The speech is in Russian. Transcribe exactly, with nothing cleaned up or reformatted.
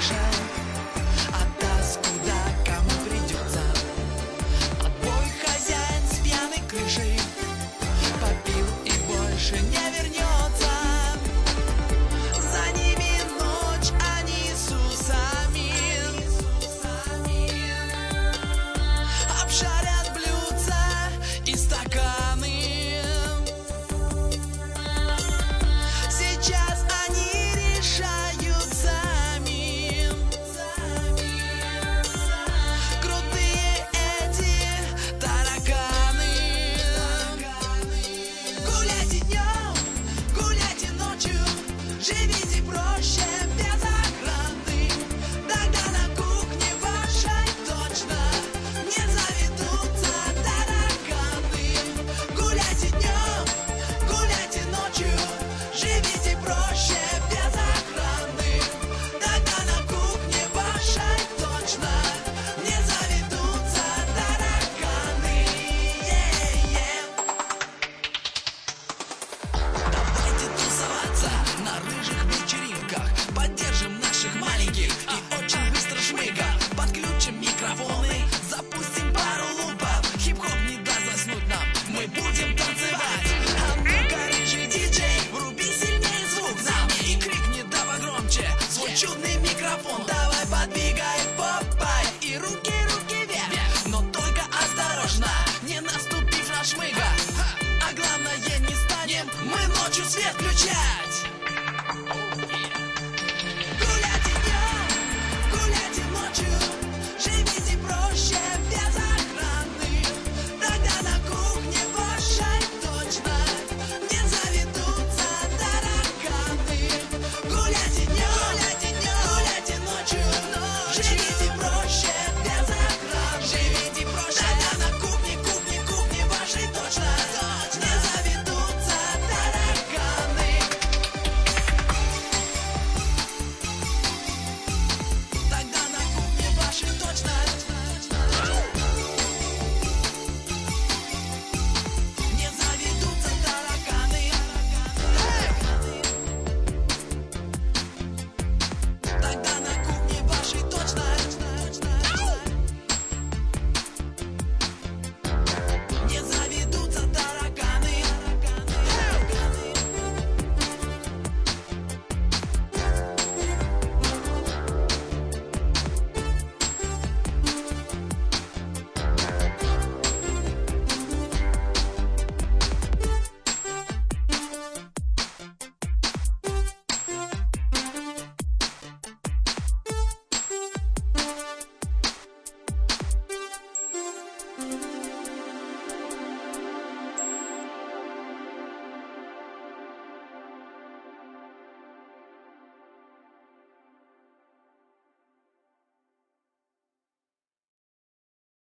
крыше, отдаст куда кому придется. Отбой, хозяин с пьяной крышей, попил и больше не вернется. За ними ночь, они с усами обшарят блюдца и стаканы. Сейчас они решают сами. Крутые эти тараканы. Гуляйте днем, гуляйте ночью, живите проще, без охраны. Тогда на кухне вашей точно не заведутся тараканы. Гуляйте днем, гуляйте ночью, живите проще, без охраны. Тогда на кухне вашей точно не заведутся тараканы. Е-е. Давайте тусоваться на рыжих вечеринках, поддержим наших маленьких и очень быстро шмыгах. Подключим микрофоны, запустим пару лупов. Хип-хоп не даст заснуть нам, мы будем танцевать. А ну-ка, рыжий диджей, вруби сильнее звук нам и крикни да погромче свой чудный микрофон. Давай подвигай попай и руки, руки вверх, но только осторожно, не наступив на шмыга. А главное, не станем мы ночью свет включать.